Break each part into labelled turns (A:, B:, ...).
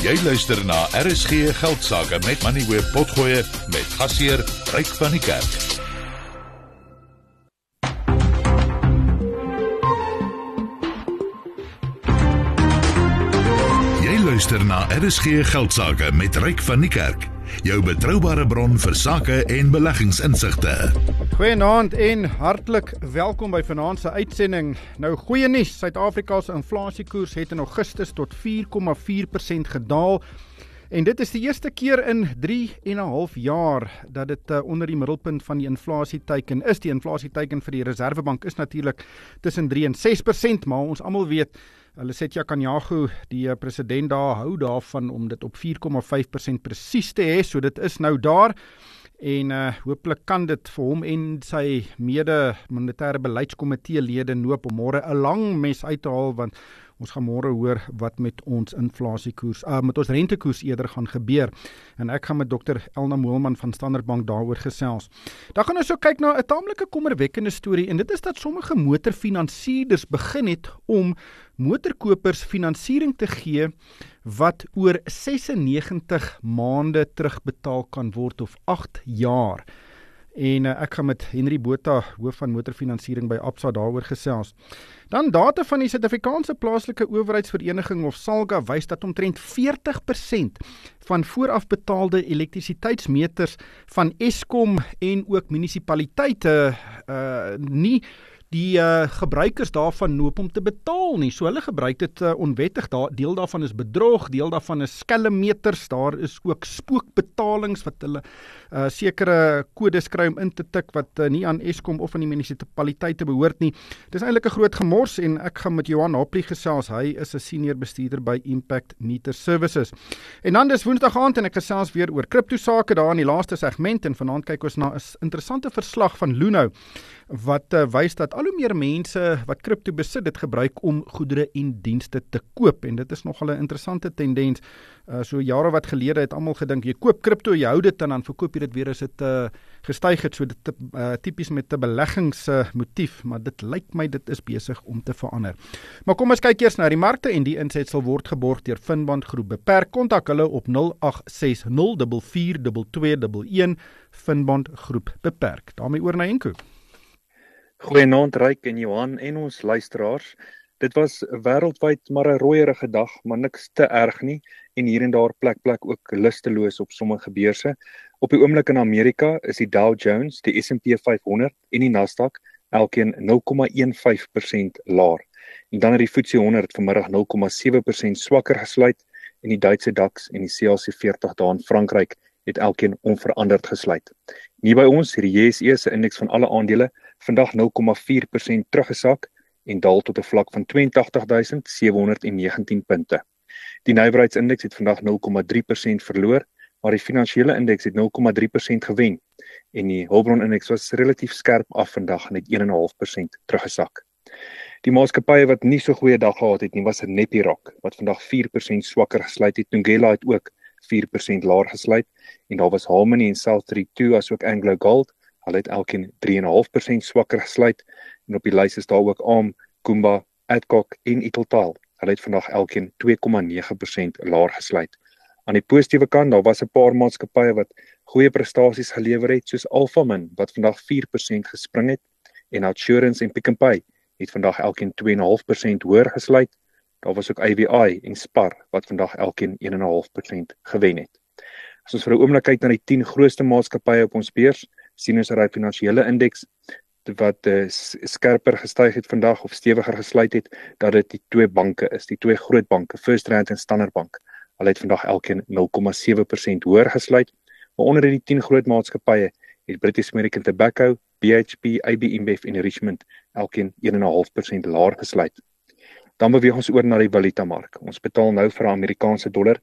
A: Jy luister na RSG Geldsaake met Moneyweb Potgoe met gasheer Ryk van die Kerk. Jy luister na RSG Geldsaake met Ryk van die Kerk. Jou betroubare bron vir sake en beleggingsinsigte.
B: Goeienaand en hartlik welkom by vanaand se uitsending. Nou goeie nuus, Suid-Afrika se inflasiekoers het in Augustus tot 4,4% gedaal. En dit is die eerste keer in 3,5 jaar dat dit onder die middelpunt van die inflasieteiken is. Die inflasieteiken vir die Reserwebank is natuurlik tussen 3 en 6%, maar ons almal weet, Lesetja Kganyago, die president daar, hou daarvan om dit op 4,5% presies te hê, so dit is nou daar. En hopelik kan dit vir hom en sy mede-monetêre beleidskomitee-lede noop om môre 'n lang mes uit te haal, want ons gaan môre hoor wat met ons inflasiekoers, met ons rentekoers eerder gaan gebeur. En ek gaan met Dr. Elna Moelman van Standard Bank daaroor gesels. Dan gaan ons so kyk na 'n taamlike kommerwekkende storie, en dit is dat sommige motorfinansierders begin het om motorkopers finansiering te gee wat oor 96 maande terugbetaal kan word of 8 jaar. En ek gaan met Henry Botha, hoof van motorfinansiering by Absa, daaroor gesels. Dan data van die Suid-Afrikaanse plaaslike owerheidsvereniging of SALGA wys dat omtrent 40% van voorafbetaalde elektrisiteitsmeters van Eskom en ook munisipaliteite nie die gebruikers daarvan noop om te betaal nie. So hulle gebruik dit onwettig. Deel daarvan is bedrog, deel daarvan is skelmmeters, daar is ook spookbetalings wat hulle sekere kodes kry om in te tik wat nie aan Eskom of aan die munisipaliteite behoort nie. Dit is eintlik 'n groot gemors en ek gaan met Johan Hopley gesels. Hy is 'n senior bestuurder by Impact Meter Services. En dan dis Woensdag aand en ek gesels weer oor kripto sake daar in die laaste segment, en vanaand kyk ons na 'n interessante verslag van Luno wat wys dat al hoe meer mense wat kripto besit dit gebruik om goedere en dienste te koop, en dit is nogal 'n interessante tendens. So jare wat gelede het almal gedink jy koop kripto, jy hou dit en dan verkoop jy dit weer as dit gestyg het, so dit tipies met 'n beleggingsmotief, maar dit lyk my dit is besig om te verander. Maar kom ons kyk eers na die markte, en die insetsel word geborg deur Finbond Groep Beperk. Kontak hulle op 0860442211 Finbond Groep Beperk. daarmee oor na Enko.
C: Goeienaand Ryk en Johan en ons luisteraars. Dit was wêreldwyd maar 'n rooierige dag, maar niks te erg nie, en hier en daar plek ook lusteloos op sommige beurse. Op die oomblik in Amerika is die Dow Jones, die S&P 500 en die Nasdaq elkeen 0,15% laer. En dan het die FTSE 100 vanmiddag 0,7% swakker gesluit, en die Duitse DAX en die CAC 40 daar in Frankryk het elkeen onveranderd gesluit. Nie by ons, die JSE se indeks van alle aandele vandag 0,4% teruggesak en daal tot 'n vlak van 82.719 punte. Die nywerheidsindeks het vandag 0,3% verloor, maar die finansiële indeks het 0,3% gewen, en die hulpbronindeks was relatief skerp af vandag en het 1,5% teruggesak. Die maatskappye wat nie so goeie dag gehad het nie, was Nepiroc, wat vandag 4% swakker gesluit het. Thungela het ook 4% laer gesluit, en daar was Harmony en South32 asook Anglo Gold. Hulle het elkeen 3,5% swakker gesluit, en op die lys is daar ook ARM, Kumba, Adcock en Italtile. Hulle het vandag elkeen 2,9% laer gesluit. Aan die positiewe kant, daar was 'n paar maatskappye wat goeie prestasies gelewer het, soos Alphamin wat vandag 4% gespring het, en Outsurance en Pick n Pay het vandag elkeen 2,5% hoër gesluit. Daar was ook AVI en Spar wat vandag elkeen 1,5% gewen het. As ons vir 'n oomblik kyk na die 10 grootste maatskappye op ons beurs, sien ons dat die finansiële indeks wat skerper gestyg het vandag of stewiger gesluit het, dat dit die twee banke is, die twee groot banke, FirstRand en Standard Bank. Hulle het vandag elkeen 0,7% hoër gesluit, maar onder die 10 groot maatskappye het British American Tobacco, BHP, AB InBev en Richmond elkeen 1,5% laer gesluit. Dan beweeg ons oor na die valutamark. Ons betaal nou vir 'n Amerikaanse dollar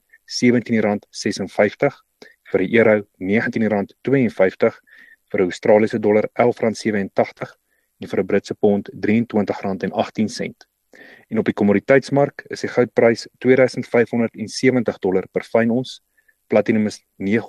C: R17,56, vir 'n euro R19,52, vir 'n Australiese dollar R11,87 en vir 'n Britse pond R23,18. En op die kommoditeitsmark is die goudprys $2,570 per fyn ons, platinum is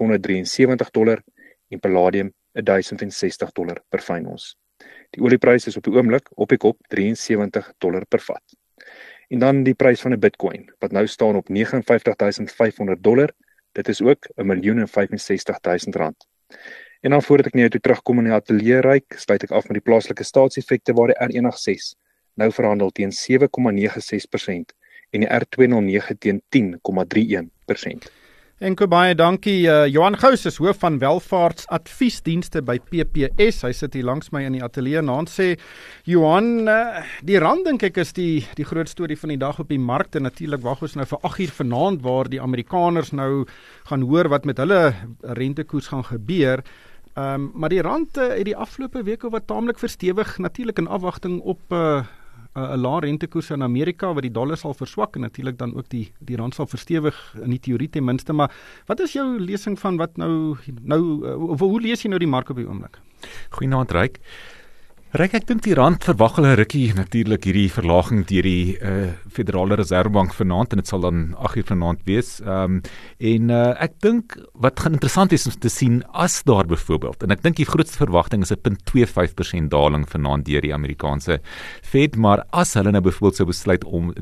C: $973 en palladium $1,060 per fyn ons. Die olieprys is op die oomblik op die kop $73 per vat. En dan die prys van 'n Bitcoin wat nou staan op $59,500. Dit is ook R1,065,000. En dan voordat ek nou toe terugkom in die ateljee Ryk, sluit ek af met die plaaslike staatseffekte waar die R106 nou verhandel teen 7,96% en die R209 teen 10,31%.
B: En baie dankie. Johan Gous is hoof van welvaartsadviesdienste by PPS. Hy sit hier langs my in die ateljee en hy sê, Johan, die rand dink ek is die groot storie van die dag op die markte. Natuurlik wag ons nou vir 8 uur vanaand waar die Amerikaners nou gaan hoor wat met hulle rentekoers gaan gebeur. Maar die rand het die afgelope weke wat taamlik verstewig, natuurlik in afwagting op 'n lae rentekoers in Amerika wat die dollar sal verswak en natuurlik dan ook die rand sal verstewig in die teorie ten minste, maar wat is jou lesing van wat nou hoe lees jy nou die mark op die oomblik?
D: Goeienaand Ryk. Ryk, ek dink die rand verwag hulle rukkie natuurlik hierdie verlaging deur die Federale Reservebank vanaand en dit sal dan 8 uur vanaand wees. Ek dink wat gaan interessant is om te sien as daar byvoorbeeld, en ek dink die grootste verwagting is 'n 0,25% daling vanaand deur die Amerikaanse Fed, maar as hulle nou byvoorbeeld sou besluit om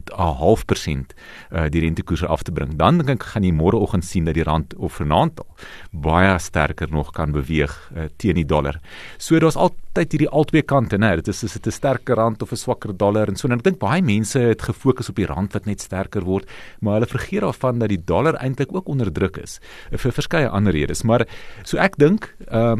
D: 0,5% die rentekoerse af te bring, dan dink ek gaan jy môreoggend sien dat die rand of vanaand baie sterker nog kan beweeg teen die dollar. So daar's altyd hierdie albei kante, dit is 'n sterker rand of 'n swakker dollar en so, en ek dink baie mense het gefokus op die rand wat net sterker word, maar hulle vergeet daarvan dat die dollar eintlik ook onder druk is, vir verskeie ander redes, maar so ek dink,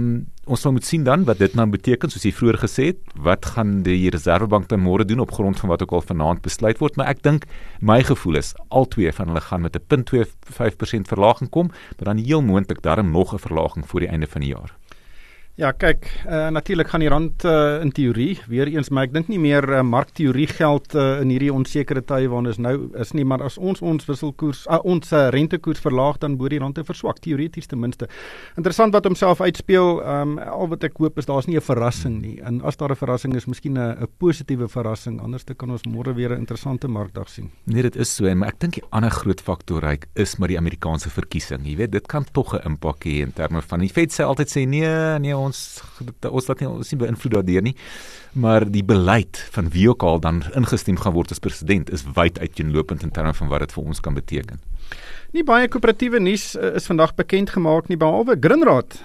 D: ons sal moet sien dan wat dit nou beteken, soos jy vroeër gesê het, wat gaan die Reservebank dan môre doen op grond van wat ook al vanaand besluit word, maar ek dink, my gevoel is, al twee van hulle gaan met 'n 0,25% verlaging kom, maar dan heel moontlik daarom nog 'n verlaging voor die einde van die jaar.
B: Ja, kyk, natuurlik gaan die rand in teorie, weer eens, maar ek dink nie meer markteorie geld in hierdie onsekere tye waarin ons nou is nie, maar as ons wisselkoers, ons rentekoers verlaag, dan behoort die rand te verswak, teoreties ten minste. Interessant wat homself uitspeel, al wat ek hoop is, daar is nie 'n verrassing nie, en as daar 'n verrassing is, miskien 'n positiewe verrassing, anders kan ons môre weer 'n interessante markdag sien.
D: Nee, dit is so, maar ek dink die ander groot faktor Ryk is maar die Amerikaanse verkiesing, jy weet, dit kan tog 'n impak hê in terme van, die Fed sê altyd sê, nee, ons laat nie, ons nie beïnvloed daardeur nie, maar die beleid van wie ook al dan ingestem gaan word as president is wyd uiteenlopend in terme van wat dit vir ons kan beteken.
B: Nie baie koöperatiewe nuus is vandag bekend gemaak nie, behalwe Grindrod.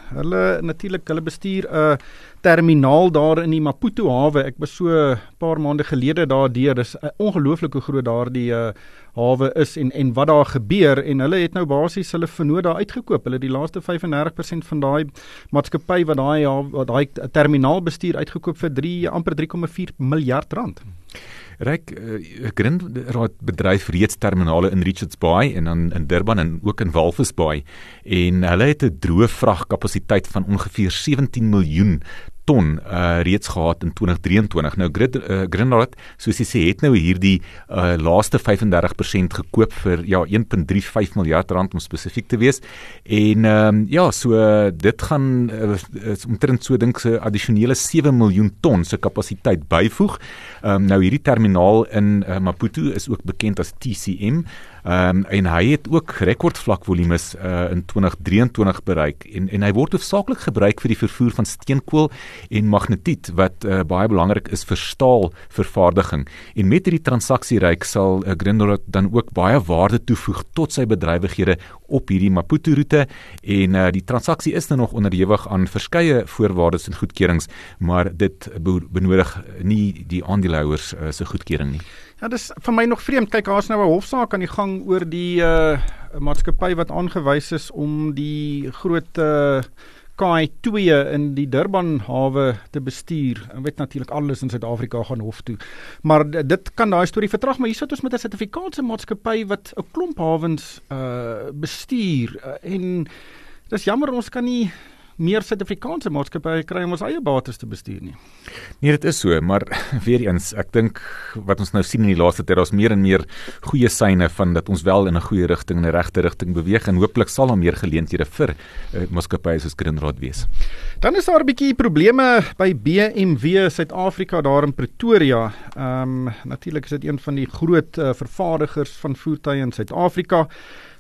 B: Hulle bestuur 'n terminaal daar in die Maputo hawe. Ek was so 'n paar maande gelede daardeur. Dis 'n ongelooflike groot daardie hawe is en wat daar gebeur, en hulle het nou basies hulle vernoot daar uitgekoop. Hulle het die laaste 35% van daai maatskappy wat daai terminaal bestuur uitgekoop vir amper 3,4 miljard rand.
D: Ryk, Grindrod bedryf reeds terminale in Richards Bay en dan in Durban en ook in Walvis Bay, en hulle het 'n droë vragkapasiteit van ongeveer 17 miljoen ton reeds gehad in 2023. Nou Grindrod, soos jy sê, het nou hierdie laaste 35% gekoop vir 1,35 miljard rand om spesifiek te wees. En so dit gaan omtrent so dink se addisionele 7 miljoen ton se kapasiteit byvoeg. Nou hierdie terminaal in Maputo is ook bekend as TCM. En hy het ook rekordvlakvolumes in 2023 bereik en hy word hoofsaaklik gebruik vir die vervoer van steenkool en magnetiet wat baie belangrik is vir staalvervaardiging. En met hierdie transaksie Ryk sal Grindrod dan ook baie waarde toevoeg tot sy bedrywighede op hierdie Maputo roete, en die transaksie is nou nog onderhewig aan verskeie voorwaardes en goedkeurings, maar dit benodig nie die aandeelhouers se goedkeuring nie.
B: Ja, dis vir my nog vreemd. Kyk, daar is nou 'n hofsaak aan die gang oor die maatskappy wat aangewys is om die groot KI2 in die Durban hawe te bestuur. Ek weet natuurlik alles in Suid-Afrika gaan hof toe. Maar dit kan daai storie vertraag, maar hier sit ons met 'n Suid-Afrikaanse maatskappy wat 'n klomp hawens bestuur. En dis jammer, ons kan nie meer Suid-Afrikaanse maatskappye kry om ons eie bates te bestuur nie.
D: Nee, dit is so, maar weer eens, ek dink wat ons nou sien in die laaste tyd, daar's meer en meer goeie syne van dat ons wel in 'n goeie rigting, in 'n regte rigting beweeg, en hooplik sal daar meer geleenthede vir maatskappye soos Grindrod wees.
B: Dan is daar 'n bietjie probleme by BMW Suid-Afrika daar in Pretoria. Natuurlik is dit een van die groot vervaardigers van voertuie in Suid-Afrika.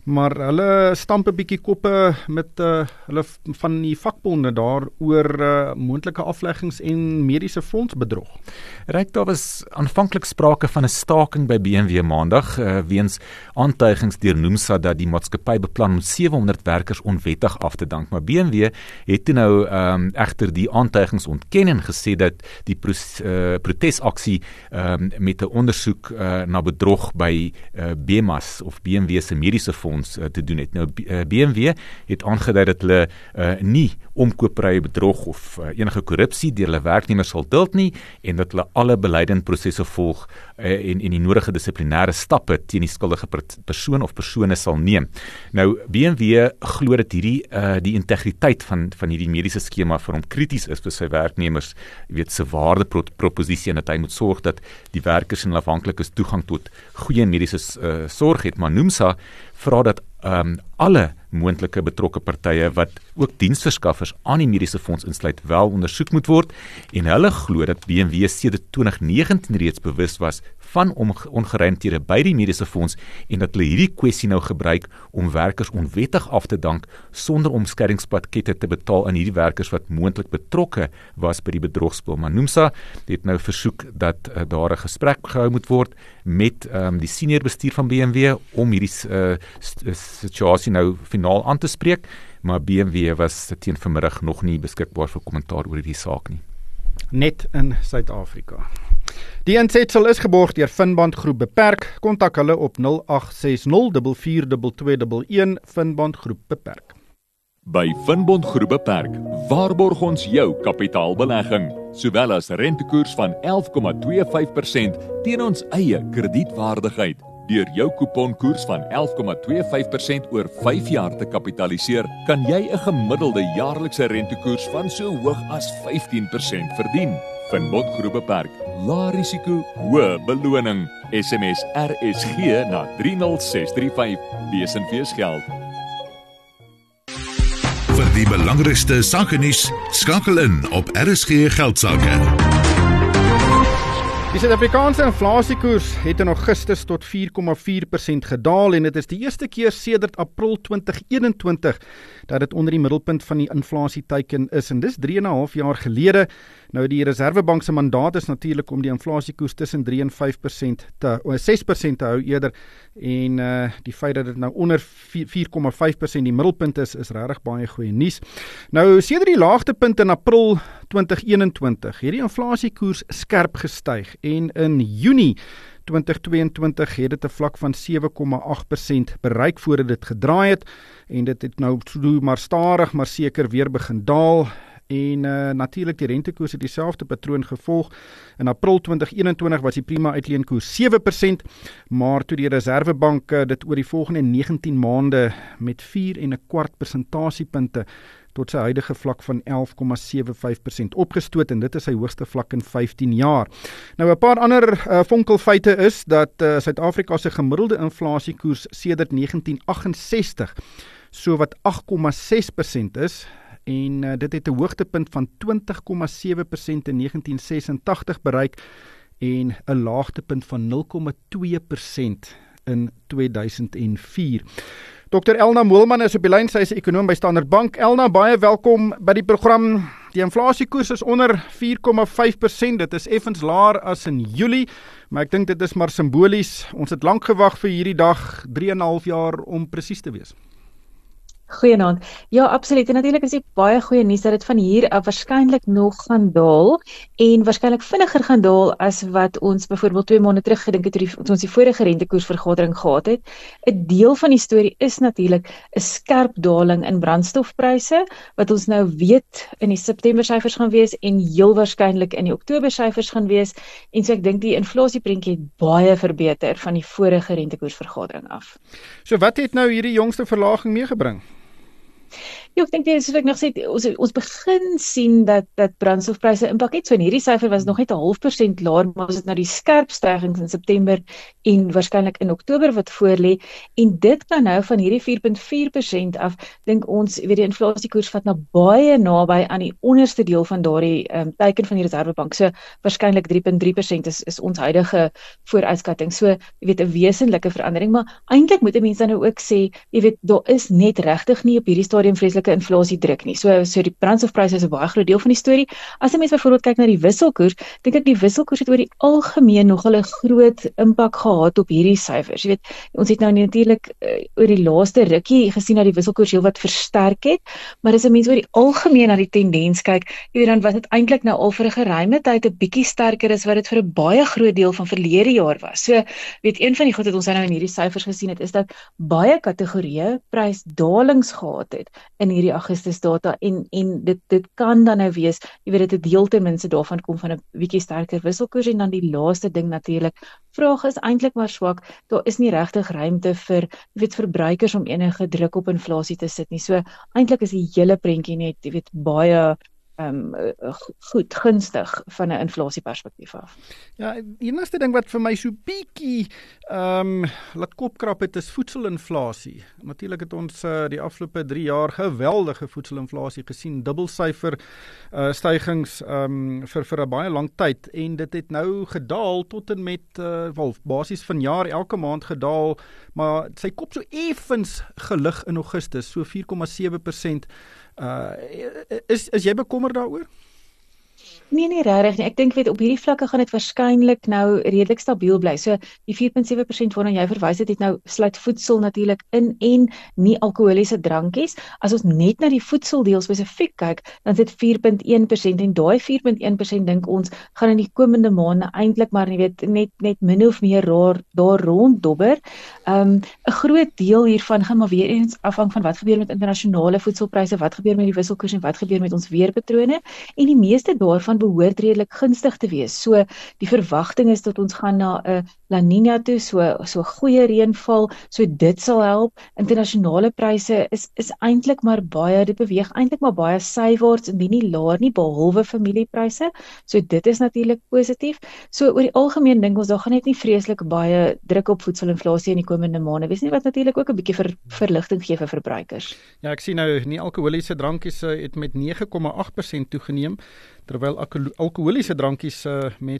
B: maar hulle stamp 'n bietjie koppe met hulle van die vakbonde daar oor moontlike afleggings en mediese fondsbedrog.
D: Ryk, daar was aanvanklik sprake van 'n staking by BMW Maandag weens aantuigings deur NUMSA dat die maatskappy beplan om 700 werkers onwettig af te dank, maar BMW het toe nou egter die aantuigings ontken en gesê dat die protesaksie met 'n ondersoek na bedrog by BMAS of BMW se mediese fonds te doen het. Nou BMW het aangedui dat hulle nie omkoopprye bedrog of enige korrupsie deur hulle werknemers sal duld nie en dat hulle alle beleidende prosesse volg en die nodige dissiplinêre stappe teen die skuldige persoon of persone sal neem. Nou BMW glo dat die integriteit van hierdie mediese skema vir hom krities is vir sy werknemers, se waardeproposisie en dat hy moet sorg dat die werkers en hulle afhanklikes toegang tot goeie mediese sorg het, maar NUMSA vra dat alle moontlike betrokke partye wat ook diensverskaffers aan die mediese fonds insluit wel ondersoek moet word en hulle glo dat BMW sedert 2019 reeds bewus was van ongeruimthede by die mediese fonds en dat hulle hierdie kwessie nou gebruik om werkers onwettig af te dank sonder omskeringspakkette te betaal aan hierdie werkers wat moontlik betrokke was by die bedrogspel. Maar NUMSA het nou versoek dat daar 'n gesprek gehou moet word met die senior bestuur van BMW om hierdie situasie nou finaal aan te spreek, maar BMW was teen vanmiddag nog nie beskikbaar vir kommentaar oor hierdie saak nie.
B: Net in Suid-Afrika. Die insetsel is geborg deur Finbond Groep Beperk. Kontak hulle op 0860 442211 Finbond Groep Beperk.
E: By Finbond Groep Beperk waarborg ons jou kapitaalbelegging, sowel as rentekoers van 11,25% teen ons eie kredietwaardigheid. Deur jou kuponkoers van 11,25% oor 5 jaar te kapitaliseer, kan jy 'n gemiddelde jaarlikse rentekoers van so hoog as 15% verdien. Finbond Groep Beperk, lae risiko, hoë beloning. SMS RSG na 30635. Lees en wees geld.
A: Vir die belangrikste sakenuus, skakel in op RSG Geldsaake.
B: Die Suid-Afrikaanse inflasiekoers het in Augustus tot 4,4% gedaal en dit is die eerste keer sedert April 2021 dat dit onder die middelpunt van die inflasieteiken is en dis 3,5 jaar gelede. Nou die Reserwebank se mandaat is natuurlik om die inflasiekoers tussen 3 en 5% 6% te hou eerder en die feit dat dit nou onder 4,5% die middelpunt is regtig baie goeie nuus. Nou sedert die laagtepunt in April 2021 het die inflasiekoers skerp gestyg en in Junie 2022 het dit 'n vlak van 7,8% bereik voordat dit gedraai het en dit het nou maar stadig maar seker weer begin daal en natuurlik die rentekoers het dieselfde patroon gevolg. In April 2021 was die prima uitleenkoers 7%, maar toe die Reserwebank dit oor die volgende 19 maande met 4,25 persentasiepunte tot sy huidige vlak van 11,75% opgestoot en dit is sy hoogste vlak in 15 jaar. Nou 'n paar ander vonkelfeite is dat Suid-Afrika se gemiddelde inflasiekoers sedert 1968 so wat 8,6% is en dit het 'n hoogtepunt van 20,7% in 1986 bereik en 'n laagtepunt van 0,2% in 2004. Dr. Elna Moelman is op die lyn, sy is ekonoom by Standard Bank. Elna, baie welkom by die program. Die inflasiekoers is onder 4,5%, dit is effens laer as in Julie, maar ek dink dit is maar simbolies. Ons het lank gewag vir hierdie dag, 3,5 jaar om presies te wees.
F: Goeienaand. Ja, absoluut. En natuurlik is dit baie goeie nuus dat dit van hier af waarskynlik nog gaan daal en waarskynlik vinniger gaan daal as wat ons byvoorbeeld 2 maande terug gedink het toe ons die vorige rentekoersvergadering gehad het. 'n Deel van die storie is natuurlik 'n skerp daling in brandstofpryse wat ons nou weet in die September syfers gaan wees en heel waarskynlik in die Oktober syfers gaan wees. En so ek dink die inflasieprentjie het baie verbeter van die vorige rentekoersvergadering af.
B: So wat het nou hierdie jongste verlaging meegebring?
F: Ja, ek dink soos ek nog sê, ons begin sien dat brandstofpryse impak het. So in hierdie syfer was nog net 0,5% laer, maar ons het nou die skerp stygings in September en waarskynlik in Oktober wat voorlê, en dit kan nou van hierdie 4,4% af, dink ons, die inflasiekoers vat nou baie naby aan die onderste deel van daardie teiken van die Reserwebank. So waarskynlik 3,3% is ons huidige vooruitskatting. So 'n wesenlike verandering, maar eintlik moet 'n mens dan nou ook sê, daar is net regtig nie op hierdie stadium vreeslike inflasiedruk nie. So die brandstofpryse is 'n baie groot deel van die storie. As 'n mens byvoorbeeld kyk na die wisselkoers, dink ek die wisselkoers het oor die algemeen nogal 'n groot impak gehad op hierdie syfers. Ons het nou natuurlik oor die laaste rukkie gesien dat die wisselkoers heelwat versterk het, maar as 'n mens oor die algemeen na die tendens kyk, dan was dit eintlik nou al vir 'n geruime tyd 'n bietjie sterker as wat dit vir 'n baie groot deel van verlede jaar was. So, een van die goed wat ons nou in hierdie syfers gesien het, is dat baie kategorieë prysdalings gehad het in hierdie Augustus data, en dit kan dan nou wees, dit 'n deel ten minste daarvan kom van 'n bietjie sterker wisselkoers, en dan die laaste ding natuurlik, vraag is eintlik maar swak. Daar is nie regtig ruimte vir verbruikers om enige druk op inflasie te sit nie. So eintlik is die hele prentjie net baie goed, gunstig van 'n inflasieperspektief af.
B: Ja, die enigste ding wat vir my so bietjie laat kopkrap het, is voedselinflasie. Natuurlik het ons die afgelope 3 jaar geweldige voedselinflasie gesien, dubbelsyfer stygings vir 'n baie lang tyd, en dit het nou gedaal tot en met basies vanjaar elke maand gedaal, maar sy kop so effens gelig in Augustus, so 4,7%. Is jy bekommerd daaroor?
F: Nee, regtig nie. Ek dink op hierdie vlakke gaan dit waarskynlik nou redelik stabiel bly. So die 4,7% waarna jy verwys het nou sluit voedsel natuurlik in en nie alkoholiese drankies. As ons net na die voedseldeel spesifiek kyk, dan is dit 4,1%, en daai 4,1% dink ons gaan in die komende maande eintlik maar net min of meer daar ronddobber. 'n Groot deel hiervan gaan maar weer eens afhang van wat gebeur met internasionale voedselpryse, wat gebeur met die wisselkoers en wat gebeur met ons weerpatrone, en die meeste daarvan behoort redelik gunstig te wees. So die verwagting is dat ons gaan na 'n La Niña toe, so goeie reënval, so dit sal help. Internasionale pryse is eintlik maar baie, dit beweeg eintlik maar baie sywaarts, indien nie laer nie, behalwe familiepryse. So dit is natuurlik positief. So oor die algemeen dink ons daar gaan net nie vreeslik baie druk op voedselinflasie in die komende maande wees nie, wat natuurlik ook 'n bietjie verligting gee vir verbruikers.
B: Ja, ek sien nou nie alkoholiese drankies het met 9,8% toegeneem, terwyl alkoholiese drankies met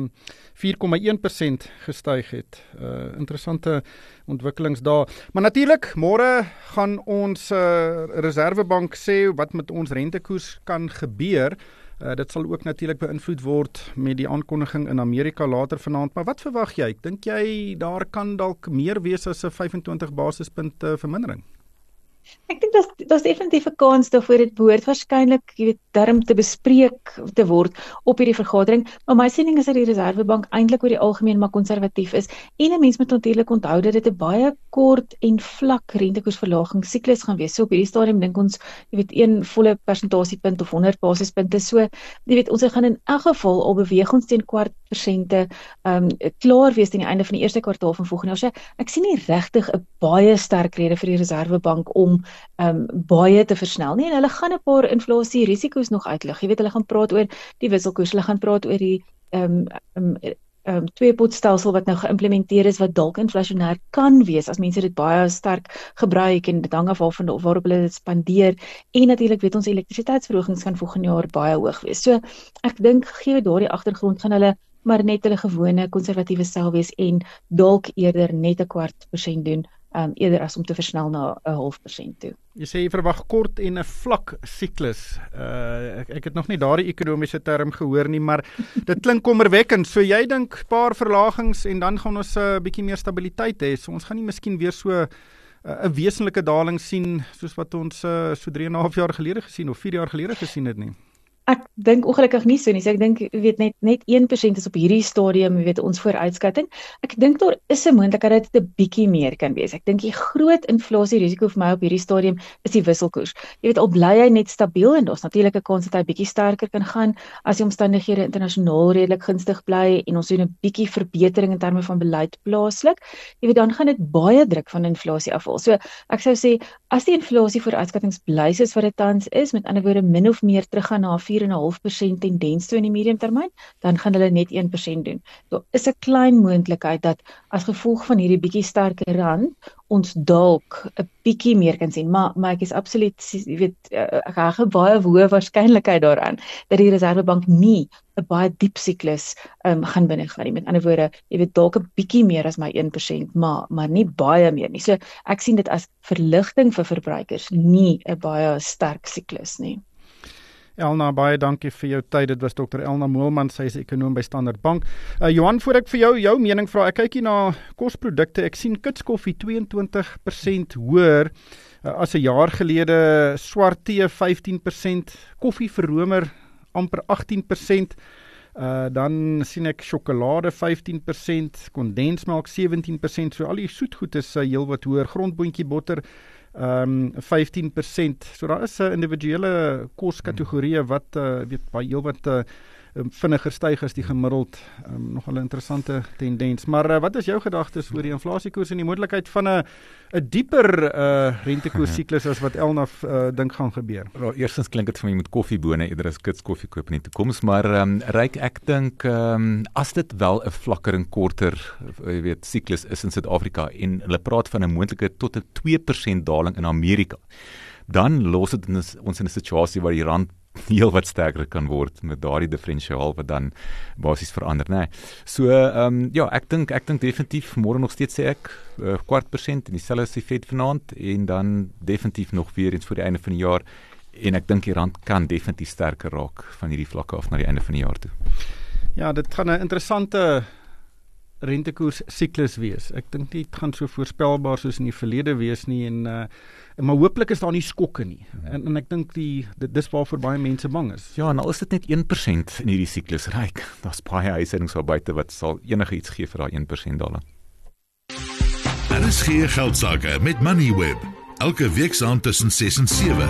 B: 4,1% gestyg het. Interessante ontwikkelings daar. Maar natuurlik, môre gaan ons Reserwebank sê wat met ons rentekoers kan gebeur. Dit sal ook natuurlik beïnvloed word met die aankondiging in Amerika later vanaand. Maar wat verwag jy? Dink jy daar kan dalk meer wees as 'n 25 basispunt vermindering?
F: Ek dink daar's definitief 'n kans daarvoor. Dit behoort waarskynlik, darm te bespreek te word op hierdie vergadering. Maar my siening is dat die Reserwebank eintlik oor die algemeen maar konservatief is. En 'n mens moet natuurlik onthou dat dit 'n baie kort en vlak rentekoersverlaging siklus gaan wees. So op hierdie stadium dink ons, 1 volle persentasiepunt of 100 basispunte. So, ons gaan in elk geval al beweeg ons teen kwartpersente klaar wees teen die einde van die eerste kwartaal van volgende jaar. So ek sien nie regtig 'n baie sterk rede vir die Reserwebank om baie te versnel nie, en hulle gaan 'n paar inflasie risiko's nog uitlig. Hulle gaan praat oor die wisselkoers, hulle gaan praat oor die tweepotstelsel wat nou geïmplementeer is, wat dalk inflasionêr kan wees as mense dit baie sterk gebruik, en dit hang af waarop hulle dit spandeer, en natuurlik ons elektrisiteitsverhogings gaan volgende jaar baie hoog wees. So ek dink gegee daardie agtergrond gaan hulle maar net hulle gewone konservatiewe stel wees en dalk eerder net 'n kwart% doen, eerder as om te versnel na 'n 0,5% toe.
B: Jy sê jy verwag kort en 'n vlak siklus. Ek het nog nie daardie ekonomiese term gehoor nie, maar dit klink kommerwekkend. So jy dink paar verlagings en dan gaan ons 'n bietjie meer stabiliteit hê. So ons gaan nie miskien weer so 'n wesenlike daling sien soos wat ons so 3,5 jaar gelede gesien of 4 jaar gelede gesien het nie.
F: Ek dink ongelukkig nie so nie. So ek dink net 1% is op hierdie stadium, ons vooruitskatting. Ek dink daar is 'n moontlikheid dat dit 'n bietjie meer kan wees. Ek dink die groot inflasie risiko vir my op hierdie stadium is die wisselkoers. Al bly hy net stabiel en daar's natuurlik 'n kans dat hy bietjie sterker kan gaan as die omstandighede internasionaal redelik gunstig bly en ons doen 'n bietjie verbetering in terme van beleid plaaslik. Dan gaan dit baie druk van inflasie afval. So ek sou sê as die inflasie vooruitskattings bly soos wat dit tans is, met ander woorde min of meer teruggaan na 4,5% tendens toe in die mediumtermyn, dan gaan hulle net 1% doen. Daar is 'n klein moontlikheid dat as gevolg van hierdie bietjie sterker rand ons dalk 'n bietjie meer kan sien, maar ek is absoluut, ek heg baie hoë waarskynlikheid daaraan dat die Reserwebank nie 'n baie diep siklus gaan binnegaan nie. Met ander woorde, dalk 'n bietjie meer as my 1%, maar nie baie meer nie. So ek sien dit as verligting vir verbruikers, nie 'n baie sterk siklus nie.
B: Elna, baie dankie vir jou tyd. Dit was Dr. Elna Moelman, sy is ekonoom by Standard Bank. Johan, voor ek vir jou mening vra, ek kyk hier na kosprodukte. Ek sien kitskoffie 22% hoër as 'n jaar gelede, swart tee 15%, koffie vir romer amper 18%. Dan sien ek sjokolade 15%, kondensmelk 17%, so al die soetgoed is heelwat hoër, grondboontjie botter 15%. So daar is individuele koskategorieë wat heelwat vinniger styg as die gemiddeld. Nogal 'n interessante tendens. Maar wat is jou gedagtes oor die inflasiekoers en die moontlikheid van 'n dieper rentekoersiklus as wat Elna dink gaan gebeur?
D: Wel, eerstens klink dit vir my met koffiebone eerder as kitskoffie koop in die toekoms, maar Ryk, ek dink as dit wel 'n vlakker en korter siklus is in Suid-Afrika en hulle praat van 'n moontlike tot 'n 2% daling in Amerika, dan los dit ons in 'n situasie waar die rand heel wat sterker kan word met daardie diferensiaal wat dan basies verander, nee. So ek dink definitief môre nog steeds sê ek 0,25% en dieselfde as die Fed vanaand en dan definitief nog weer eens voor die einde van die jaar en ek dink die rand kan definitief sterker raak van hierdie vlakke af na die einde van die jaar toe.
B: Ja, dit gaan 'n interessante rentekoers siklus wees. Ek dink nie dit gaan so voorspelbaar soos in die verlede wees nie en maar hooplik is daar nie skokke nie. En ek dink dis waarvoor baie mense bang is.
D: Ja, en al is dit net 1% in hierdie siklus, Ryk. Daar's baie huishoudings daar buite wat sal enige iets gee vir daai 1% daling.
A: Daar is geen geldsaake met Moneyweb. Elke week saam tussen 6 en 7.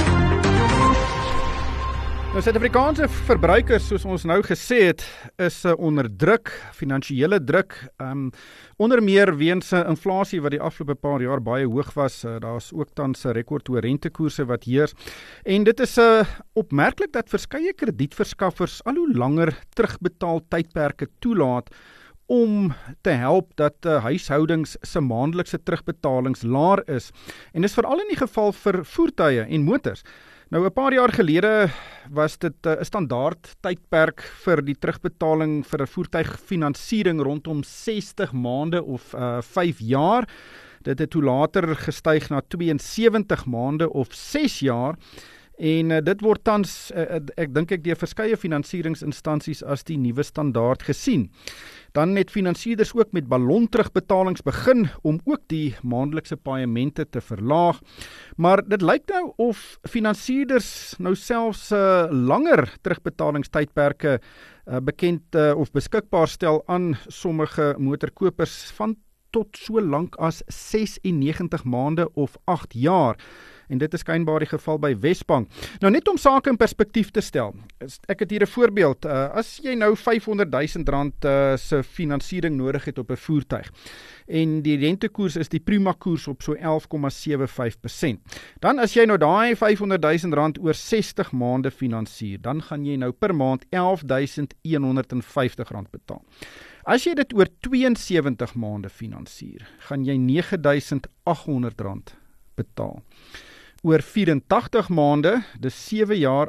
B: Nou, Suid-Afrikaanse verbruikers, soos ons nou gesê het, is onder druk, finansiële druk, onder meer weens inflasie wat die afgelope paar jaar baie hoog was. Daar's ook tans 'n rekordhoë rentekoerse wat heers. En dit is opmerklik dat verskeie kredietverskaffers al hoe langer terugbetaal tydperke toelaat om te help dat huishoudings se maandelikse terugbetalings laer is. En dis veral in die geval vir voertuie en motors. Nou, 'n paar jaar gelede was dit 'n standaard tydperk vir die terugbetaling vir 'n voertuigfinansiering rondom 60 maande of 5 jaar. Dit het toe later gestyg na 72 maande of 6 jaar. En dit word tans, ek dink deur verskeie finansieringsinstansies as die nuwe standaard gesien. Dan het finansierders ook met ballonterugbetalings begin om ook die maandelikse paemente te verlaag. Maar dit lyk nou of finansierders nou selfs langer terugbetalingstydperke bekend of beskikbaar stel aan sommige motorkopers van tot so lank as 96 maande of 8 jaar. En dit is skynbaar die geval by Wesbank. Nou net om sake in perspektief te stel. Ek het hier 'n voorbeeld. As jy nou R500,000 se finansiering nodig het op 'n voertuig en die rentekoers is die prima koers op so 11,75%. Dan as jy nou daai R500,000 oor 60 maande finansier, dan gaan jy nou per maand R11,150 betaal. As jy dit oor 72 maande finansier, gaan jy R9,800 betaal. Oor 84 maande, dis 7 jaar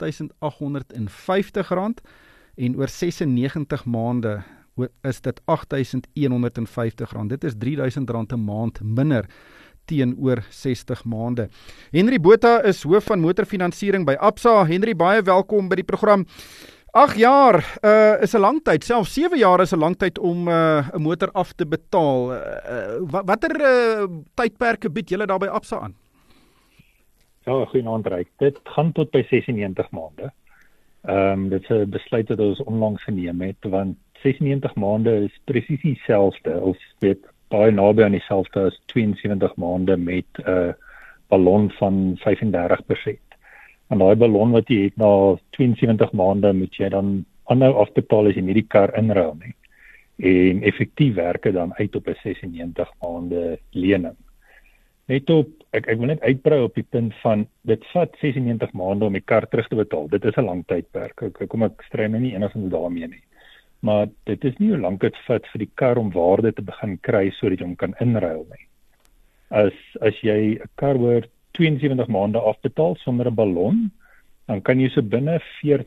B: R8,850 en oor 96 maande is dit R8,150. Dit is R3,000 'n maand minder teenoor 60 maande. Henry Botha is hoof van motorfinansiering by Absa. Henry, baie welkom by die program. 8 jaar is 'n lang tyd, selfs 7 jaar is 'n lang tyd om 'n motor af te betaal. Watter tydperke bied julle daar by Absa aan?
G: Ja, goeienaand Ryk. Dit gaan tot by 96 maande. Dit is 'n besluit wat ons onlangs geneem het, want 96 maande is presies dieselfde, of weet baie naby aan dieselfde as 72 maande met 'n ballon van 35%. En daai ballon wat jy het na 72 maande moet jy dan aanhou afbetaal as jy nie die kar inruil nie. En effektief werk dit dan uit op 'n 96 maande lening. Net op, ek wil net uitbrei op die punt van, dit vat 96 maande om die kar terug te betaal. Dit is 'n lang tydperk. Ek stry nou nie enigstens daarmee nie. Maar dit is nie hoe lank dit vat vir die kar om waarde te begin kry sodat jy hom kan inruil nie. As jy 'n kar oor 72 maande afbetaal sonder 'n ballon, dan kan jy so binne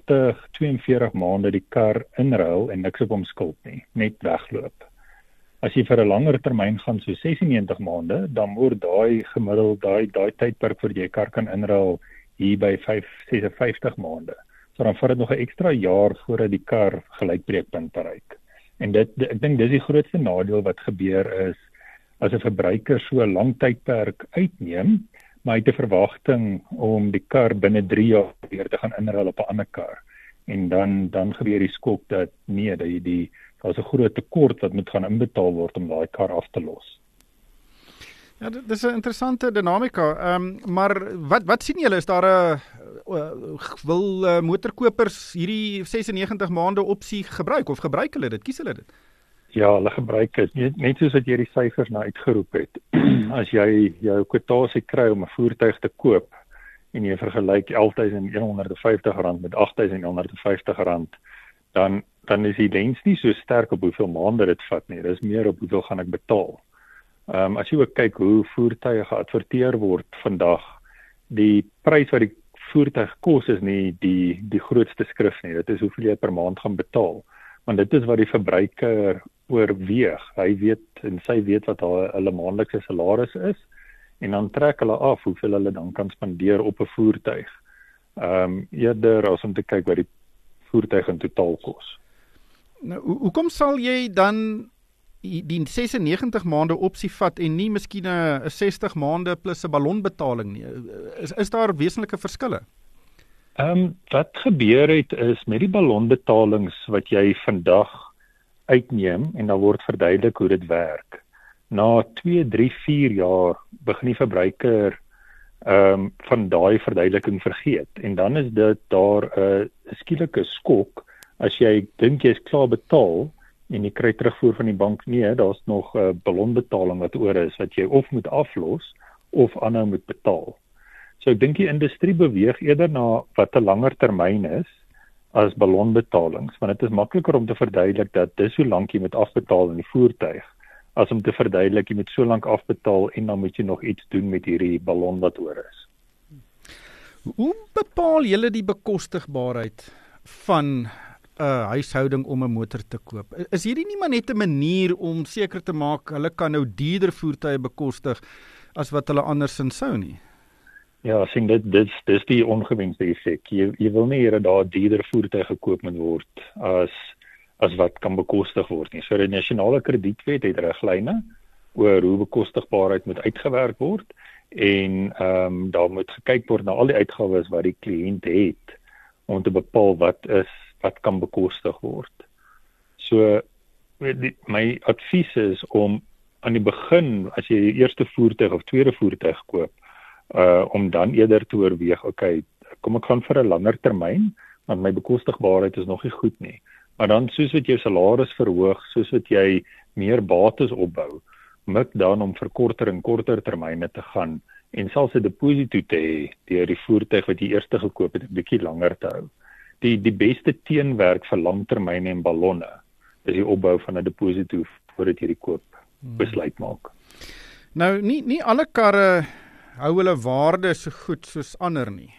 G: 42 maande die kar inruil en niks op hom skuld nie, net wegloop. As jy vir 'n langer termyn gaan, so 96 maande, dan word daai gemiddeld daai tydperk vir jy kar kan inruil hier by 56 maande. So dan vat dit nog 'n ekstra jaar voordat die kar gelykbreekpunt bereik. En ek dink dis die grootste nadeel wat gebeur is as 'n verbruiker so 'n lang tydperk uitneem, maar hy het 'n verwagting om die kar binne 3 jaar weer te gaan inruil op 'n ander kar. En dan gebeur die skok dat nee, daar's 'n groot tekort wat moet gaan inbetaal word om daai kar af te los.
B: Ja, dit is 'n interessante dinamika. Maar wat sien julle, is daar 'n wil motorkopers hierdie 96 maande opsie gebruik, of gebruik hulle dit? Kies hulle dit?
G: Ja, hulle gebruik dit. Net soos wat jy die syfers nou uitgeroep het. As jy jou kwotasie kry om 'n voertuig te koop en jy vergelyk R11.150 met R8.150, dan is die lens nie so sterk op hoeveel maande dit vat nie. Dis meer op hoeveel gaan ek betaal. As jy ook kyk hoe voertuie geadverteer word vandag, die prys wat die voertuig kos is nie die grootste skrif nie. Dit is hoeveel jy per maand gaan betaal. Want dit is wat die verbruiker oorweeg. Hy weet en sy weet wat hulle maandelikse salaris is, en dan trek hulle af hoeveel hulle dan kan spandeer op 'n voertuig. Eerder as om te kyk wat die voertuig in totaal kos.
B: Nou, hoekom sal jy dan die 96 maande opsie vat en nie miskien 'n 60 maande plus 'n ballonbetaling nie? Is daar wesenlike verskille?
G: Wat gebeur het is met die ballonbetalings wat jy vandag uitneem, en dan word verduidelik hoe dit werk. Na 2, 3, 4 jaar begin die verbruiker van daai verduideliking vergeet, en dan is dit daar 'n skielike skok as jy dink jy's klaar betaal en jy kry terugvoer van die bank, nee, daar's nog 'n ballonbetaling wat oor is wat jy of moet aflos of aanhou moet betaal. So ek dink die industrie beweeg eerder na wat 'n langer termyn is as ballonbetalings, want dit is makliker om te verduidelik dat dis hoe lank jy moet afbetaal in die voertuig, as om te verduidelik jy moet so lank afbetaal en dan moet jy nog iets doen met hierdie ballon wat oor is.
B: Hoe bepaal julle die bekostigbaarheid van 'n huishouding om 'n motor te koop? Is hierdie nie maar net 'n manier om seker te maak hulle kan nou duurder voertuie bekostig as wat hulle andersins sou nie?
G: Ja, ek sien dis die ongewenste effek. Jy wil nie hê daar duurder voertuie gekoop moet word as wat kan bekostig word nie. So die nasionale kredietwet het riglyne oor hoe bekostigbaarheid moet uitgewerk word, en daar moet gekyk word na al die uitgawes wat die kliënt het om te bepaal wat kan bekostig word. So my advies is om aan die begin, as jy die eerste voertuig of tweede voertuig koop, om dan eerder te oorweeg, okay, kom ek gaan vir 'n langer termyn, want my bekostigbaarheid is nog nie goed nie. Maar dan soos wat jou salaris verhoog, soos wat jy meer bates opbou, mik dan om vir korter en korter termyne te gaan, en selfs 'n deposito te hê deur die voertuig wat jy eers gekoop het 'n bietjie langer te hou. Die beste teenwerk vir langtermyne en ballonne is die opbou van 'n deposito voordat jy die koop besluit maak.
B: Nou, nie alle karre hou hulle waarde so goed soos ander nie.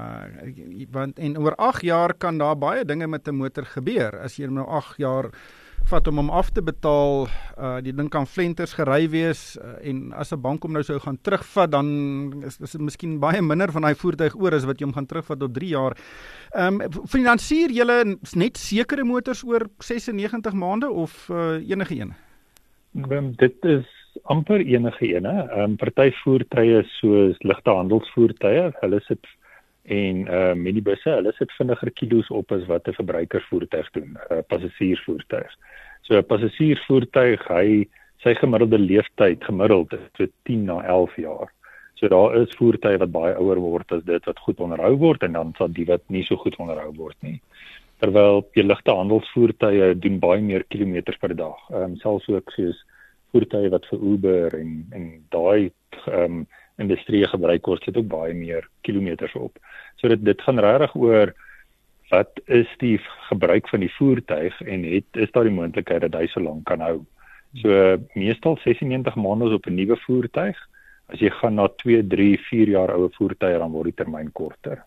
B: En oor 8 jaar kan daar baie dinge met 'n motor gebeur. As jy nou 8 jaar vat om hom af te betaal, die ding kan flenters gery wees, en as 'n bank hom nou sou gaan terugvat, dan is dit miskien baie minder van daai voertuig oor as wat jy hom gaan terugvat op 3 jaar. Finansier julle net sekere motors oor 96 maande of enige een?
G: Dit is amper enige ene. Party voertuie soos ligte handelsvoertuie, hulle sit En minibusse, hulle sit vinniger kilos op as wat 'n verbruikersvoertuig doen, 'n passasiersvoertuig. So 'n passasiersvoertuig, sy gemiddelde leeftyd gemiddeld is so 10 na 11 jaar. So daar is voertuie wat baie ouer word as dit wat goed onderhou word en dan sal die wat nie so goed onderhou word nie. Terwyl die ligte handelsvoertuie doen baie meer kilometers per dag. Selfs ook soos voertuie wat vir Uber en daai industrie gebruik word, het ook baie meer kilometers op. So dit gaan regtig oor wat is die gebruik van die voertuig en is daar die moontlikheid dat hy so lank kan hou. So meestal 96 maande op 'n nuwe voertuig. As jy gaan na 2, 3, 4 jaar oue voertuie, dan word die termyn korter.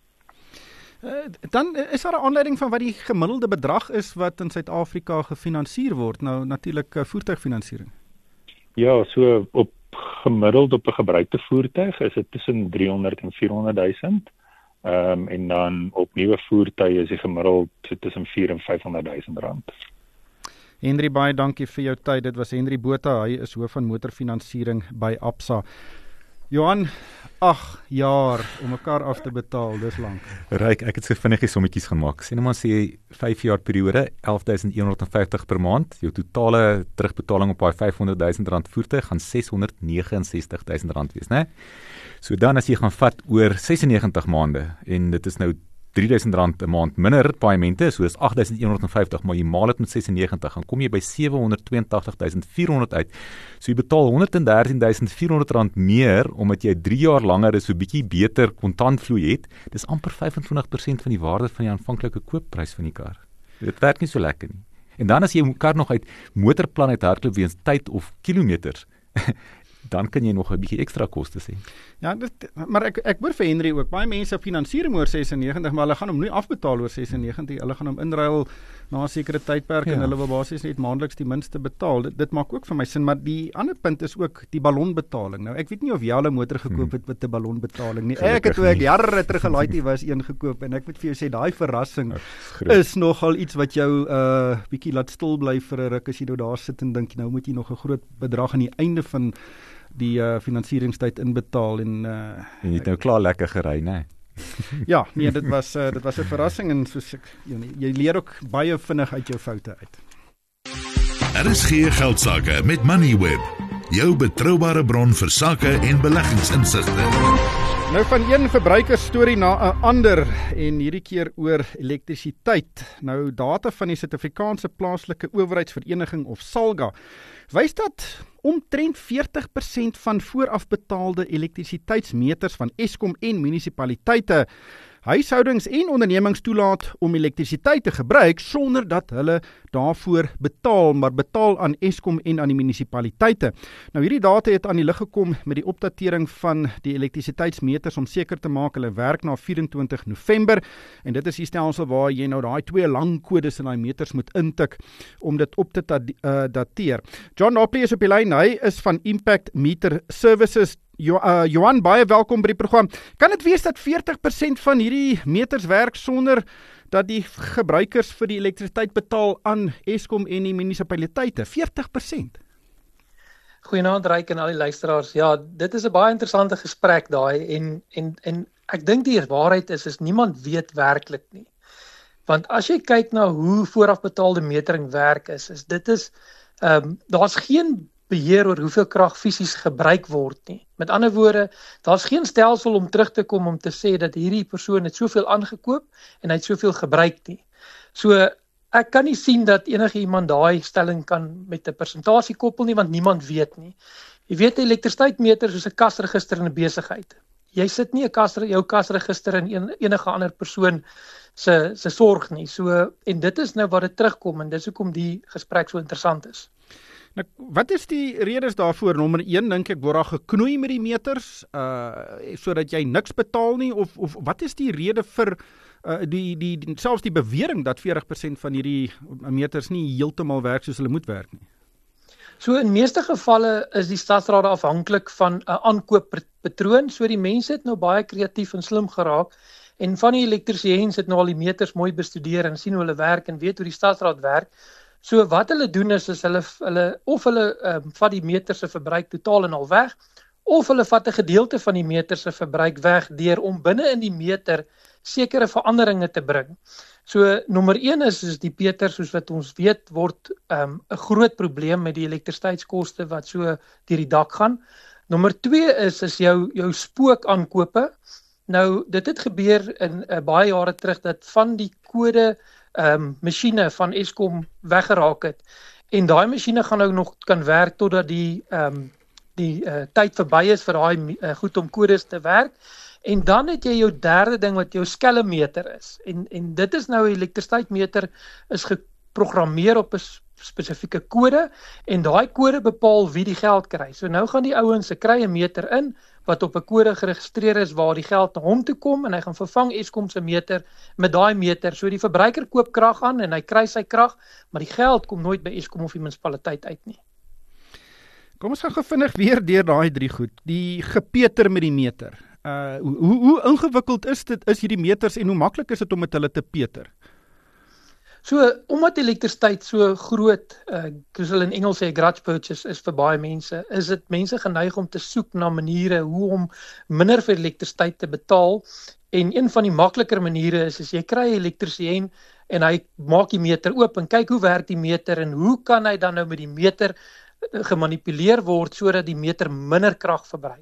B: Dan is daar 'n aanleiding van wat die gemiddelde bedrag is wat in Suid-Afrika gefinansier word, nou natuurlik voertuigfinansiering.
G: Ja, so gemiddeld op 'n gebruikte voertuig is dit tussen 300 en 400 000. En dan op nuwe voertuie is die gemiddeld tussen 400 en 500 000 rand.
B: Henry, baie dankie vir jou tyd. Dit was Henry Botha, hy is hoof van motorfinansiering by Absa. Johan, 8 jaar om 'n kar af te betaal, dis lank.
D: Ryk, ek het so vinnige sommetjies gemaak. Sien maar sê 5 jaar periode, 11.150 per maand. Jou totale terugbetaling op daai 500 000 rand voertuig gaan 669 000 rand wees, né? So dan as jy gaan vat oor 96 maande en dit is nou 3.000 rand 'n maand minder paaiemente, so is 8.150, maar jy maal dit met 96, dan kom jy by 782.400 uit. So jy betaal 113.400 rand meer, omdat jy 3 jaar langer is, so bietjie beter kontantvloei het. Dis amper 25% van die waarde van die aanvanklike koopprys van die kar. Dit werk nie so lekker nie. En dan as jy 'n kar nog uit motorplan uit hardloop weens tyd of kilometers, dan kan jy nog 'n bietjie ekstra kostes hê.
B: Ja, maar ek hoor vir Henry ook, baie mense finansiering oor 96, maar hulle gaan hom nie afbetaal oor 96, hulle gaan hom inruil na 'n sekere tydperk en hulle wil basies net maandeliks die minste betaal. Dit maak ook vir my sin, maar die ander punt is ook die ballonbetaling. Nou, ek weet nie of jy al 'n motor gekoop het met 'n ballonbetaling nie. Ek het toe ek jare terug gelaaid was een gekoop en ek moet vir jou sê, daai verrassing is nogal iets wat jou bietjie laat stil bly vir 'n ruk as jy nou daar sit en dink, nou moet jy nog 'n groot bedrag aan die einde van die finansieringstyd inbetaal en
D: jy het nou klaar lekker gery, né?
B: Ja, nee, dit was 'n verrassing en soos jy leer ook baie vinnig uit jou foute uit.
A: RSG Geldsaake met Moneyweb, jou betroubare bron vir sake en beleggingsinsigte.
B: Nou van een verbruikersstorie na 'n ander en hierdie keer oor elektrisiteit. Nou data van die Suid-Afrikaanse Plaaslike Owerheidsvereniging of SALGA wys dat omtrent 40% van voorafbetaalde elektrisiteitsmeters van Eskom en munisipaliteite huishoudings en ondernemings toelaat om elektrisiteit te gebruik sonder dat hulle daarvoor betaal, maar betaal aan Eskom en aan die munisipaliteite. Nou hierdie data het aan die lig gekom met die opdatering van die elektrisiteitsmeters om seker te maak hulle werk na 24 November en dit is die stelsel waar jy nou daai 2 lang kodes in daai meters moet intik om dit op te dateer. John Opley is op die lyn, hy is van Impact Meter Services. Johan, baie welkom by die program. Kan dit wees dat 40% van hierdie meters werk sonder dat die gebruikers vir die elektrisiteit betaal aan Eskom en die munisipaliteite? 40%?
H: Goeienaand Ryk en al die luisteraars. Ja, dit is 'n baie interessante gesprek daai en ek dink die waarheid is niemand weet werklik nie. Want as jy kyk na hoe voorafbetaalde metering werk daar's geen beheer oor hoeveel krag fisies gebruik word nie. Met ander woorde, daar's geen stelsel om terug te kom om te sê dat hierdie persoon het soveel aangekoop en hy het soveel gebruik nie. So ek kan nie sien dat enige iemand daai stelling kan met 'n persentasie koppel nie, want niemand weet nie. Jy weet, 'n elektrisiteitsmeter soos 'n kasregister in 'n besigheid. Jy sit nie jou kasregister in enige ander persoon se sorg nie. So en dit is nou wat dit terugkom en dis hoekom die gesprek so interessant is.
B: Nou, wat is die redes daarvoor? Nommer 1, dink ek, word daar geknoei met die meters, sodat jy niks betaal nie, of wat is die rede vir selfs die bewering dat 40% van hierdie meters nie heeltemal werk soos hulle moet werk nie?
H: So in meeste gevalle is die stadsrade afhanklik van 'n aankooppatroon, so die mense het nou baie kreatief en slim geraak, en van die elektriesiëns het nou al die meters mooi bestudeer en sien hoe hulle werk en weet hoe die stadsraad werk. So wat hulle doen is hulle vat die meter se verbruik totaal en al weg, of hulle vat 'n gedeelte van die meter se verbruik weg deur om binne in die meter sekere veranderinge te bring. So nommer 1 is die Peter, soos wat ons weet, word 'n groot probleem met die elektrisiteitskoste wat so deur die dak gaan. Nommer 2 is jou spookaankope. Nou dit het gebeur in baie jare terug dat van die kode masjiene van Eskom weggeraak het. En daai masjiene gaan nou nog kan werk totdat die tyd verby is vir daai goed om kodes te werk. En dan het jy jou derde ding wat jou skelmmeter is. En dit is nou 'n elektrisiteitsmeter is geprogrammeer op 'n spesifieke kode en daai kode bepaal wie die geld kry. So nou gaan die ouens se kry 'n meter in wat op 'n kode geregistreer is waar die geld na hom toe kom en hy gaan vervang Eskom se meter met daai meter. So die verbruiker koop krag aan en hy kry sy krag, maar die geld kom nooit by Eskom of die munisipaliteit uit nie.
B: Kom ons gaan vinnig weer deur daai 3 goed. Die gepeter met die meter. Hoe ingewikkeld is hierdie meters en hoe maklik is dit om met hulle te peter?
H: So, omdat elektrisiteit so groot, soos hulle in Engels sê, grudge purchase is vir baie mense, is dit mense geneig om te soek na maniere hoe om minder vir elektrisiteit te betaal. En een van die makliker maniere is jy kry 'n elektriesien en hy maak die meter oop en kyk hoe werk die meter en hoe kan hy dan nou met die meter gemanipuleer word sodat die meter minder krag verbruik.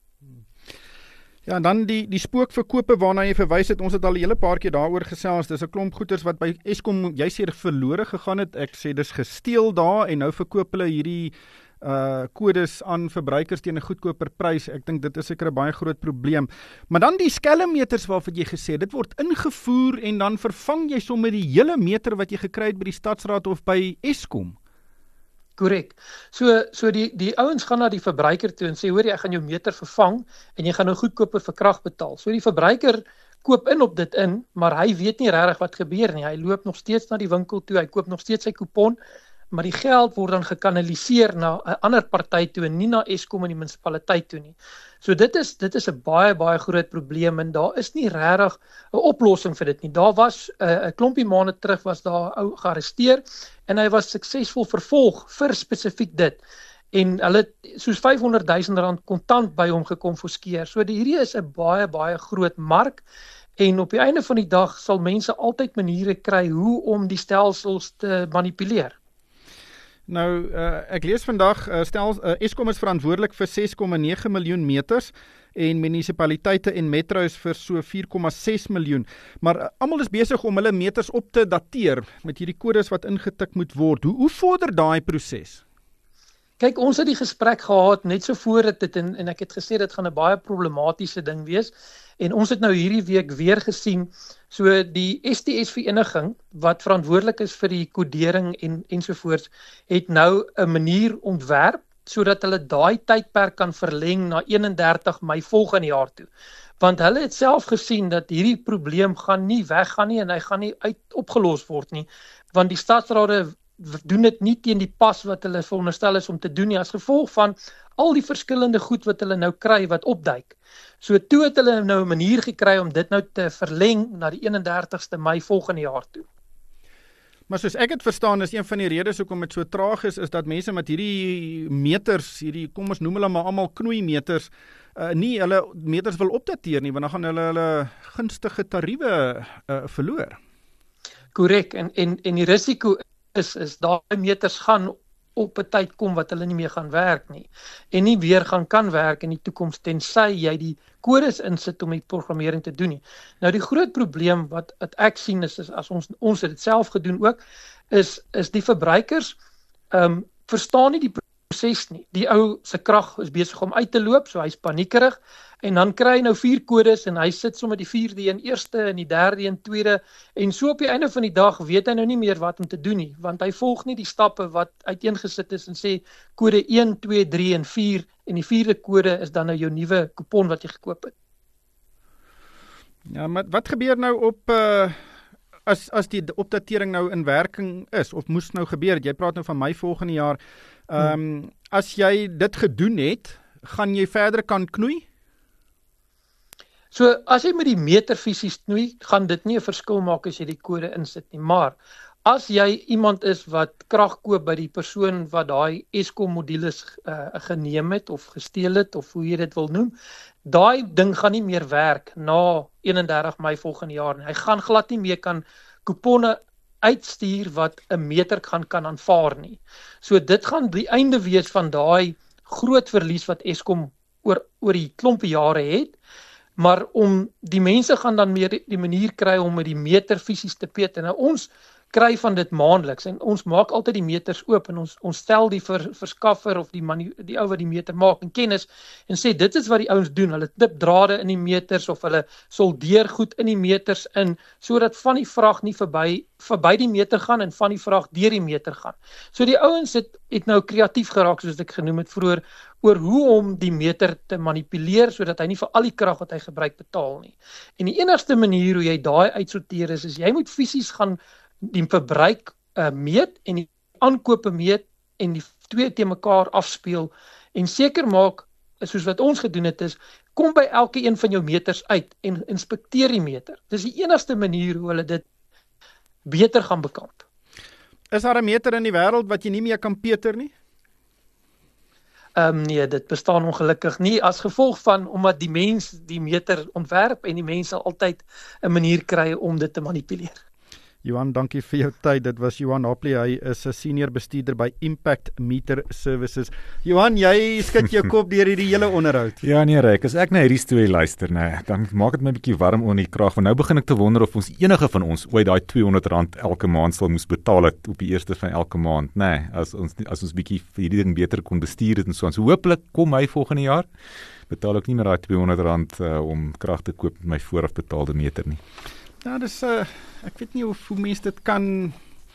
B: Ja, en dan die spookverkope waarna jy verwys het, ons het al 'n hele paar keer daaroor gesels. Dis 'n klomp goeders wat by Eskom, jy sê verlore gegaan het. Ek sê dis gesteel daar en nou verkoop hulle hierdie kodes aan verbruikers teen 'n goedkoper prys. Ek dink dit is seker 'n baie groot probleem. Maar dan die skelmmeters waarvan jy gesê het, dit word ingevoer en dan vervang jy sommer die hele meter wat jy gekry het by die stadsraad of by Eskom.
H: Korrek. So die ouens gaan na die verbruiker toe en sê, hoor jy, ek gaan jou meter vervang en jy gaan nou goedkoper vir krag betaal. So die verbruiker koop in op dit in, maar hy weet nie regtig wat gebeur nie. Hy loop nog steeds na die winkel toe, hy koop nog steeds sy kupon, maar die geld word dan gekanaliseer na 'n ander party toe en nie na Eskom en die munisipaliteit toe nie. So dit is 'n baie groot probleem en daar is nie regtig 'n oplossing vir dit nie. Daar was 'n klompie maande terug was daar 'n ou gearresteer en hy was suksesvol vervolg vir spesifiek dit. En hulle het soos R500,000 kontant by hom gekonfiskeer. So hierdie is 'n baie groot mark. En op die einde van die dag sal mense altyd maniere kry hoe om die stelsels te manipuleer.
B: Nou, ek lees vandag, Eskom is verantwoordelik vir 6,9 miljoen meters en munisipaliteite en metros vir so 4,6 miljoen. Maar almal is besig om hulle meters op te dateer met hierdie kodes wat ingetik moet word. Hoe vorder daai proses?
H: Kyk, ons het die gesprek gehad net so voor dit en ek het gesê dit gaan 'n baie problematiese ding wees. En ons het nou hierdie week weer gesien, so die STS vereniging wat verantwoordelik is vir die kodering ensovoorts, het nou 'n manier ontwerp sodat hulle daai tydperk kan verleng na 31 Mei volgende jaar toe. Want hulle het self gesien dat hierdie probleem gaan nie weggaan nie en hy gaan nie opgelos word nie, want die stadsrade doen dit nie teen die pas wat hulle veronderstel is om te doen nie, as gevolg van al die verskillende goed wat hulle nou kry wat opduik. So toe het hulle nou 'n manier gekry om dit nou te verleng na die 31ste Mei volgende jaar toe.
B: Maar soos ek het verstaan, is een van die redes hoekom dit so traag is dat mense met hierdie meters, kom ons noem hulle maar almal knoeimeters, nie hulle meters wil opdateer nie, want dan gaan hulle gunstige tariewe verloor.
H: Korrek, en die risiko is daai meters gaan op 'n tyd kom wat hulle nie meer gaan werk nie en nie weer kan werk in die toekoms tensy jy die kodes insit om die programmering te doen nie. Nou die groot probleem wat ek sien is as ons het dit self gedoen ook is die verbruikers verstaan nie die proses nie. Die ou se krag is besig om uit te loop, so hy's paniekerig en dan kry hy nou 4 kodes en hy sit sommer die 4de een eerste en die 3de een tweede en so op die einde van die dag weet hy nou nie meer wat om te doen nie, want hy volg nie die stappe wat uiteengesit is en sê kode 1, 2, 3 en 4 en die 4de kode is dan nou jou nuwe kupon wat jy gekoop het.
B: Ja, maar wat gebeur nou op as die opdatering nou in werking is of moes nou gebeur? Jy praat nou van Mei volgende jaar. As jy dit gedoen het, gaan jy verder kan knoei?
H: So as jy met die meter fisies knoei, gaan dit nie 'n verskil maak as jy die kode insit nie, maar as jy iemand is wat krag koop by die persoon wat daai Eskom modules geneem het of gesteel het of hoe jy dit wil noem, daai ding gaan nie meer werk na 31 Mei volgende jaar en hy gaan glad nie meer kan kuponne uitstuur wat 'n meter kan aanvaar nie. So dit gaan die einde wees van daai groot verlies wat Eskom oor die klompe jare het, maar om die mense gaan dan meer die manier kry om met die meter fisies te peet. En nou ons kry van dit maandeliks en ons maak altyd die meters oop en ons stel die verskaffer of die ou wat die meter maak in kennis en sê dit is wat die ouens doen. Hulle tip drade in die meters of hulle soldeer goed in die meters in sodat van die vrag nie verby die meter gaan en van die vrag deur die meter gaan. So die ouens het nou kreatief geraak soos ek genoem het vroeër oor hoe om die meter te manipuleer sodat hy nie vir al die krag wat hy gebruik betaal nie. En die enigste manier hoe jy daai uitsorteer is jy moet fisies gaan die verbruik meet en die aankope meet en die twee te mekaar afspeel en seker maak, soos wat ons gedoen het is, kom by elke een van jou meters uit en inspekteer die meter. Dis die enigste manier hoe hulle dit beter gaan bekamp.
B: Is daar 'n meter in die wêreld wat jy nie meer kan peter nie?
H: Nee, dit bestaan ongelukkig nie as gevolg van, omdat die mens die meter ontwerp en die mens sal altyd 'n manier kry om dit te manipuleer.
B: Johan, dankie vir jou tyd. Dit was Johan Hopley, hy is 'n senior bestuurder by Impact Meter Services. Johan, jy skud jou kop deur hierdie hele onderhoud.
D: Ja nee, Ryk, as ek na hierdie storie luister, dan maak dit my 'n bietjie warm onder die kraag, want nou begin ek te wonder of enige van ons ooit daai R200 elke maand sal moes betaal het op die eerste van elke maand, as ons bietjie hierdie ding beter kon bestuur het en so. So hopelik kom hy volgende jaar, betaal ek nie meer daai R200 om krag te koop met my vooraf betaalde meter nie.
B: Ja, dis ek weet nie hoe mense dit kan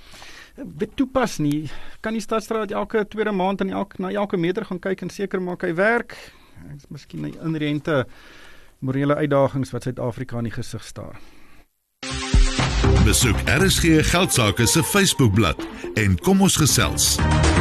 B: toepas nie. Kan die Staatsraad elke tweede maand na elke meter gaan kyk en seker maak hy werk? Dit is miskien 'n inherente morele uitdagings wat Suid-Afrika in die gesig staar.
A: Besoek RSG Geldsaake se Facebookblad en kom ons gesels.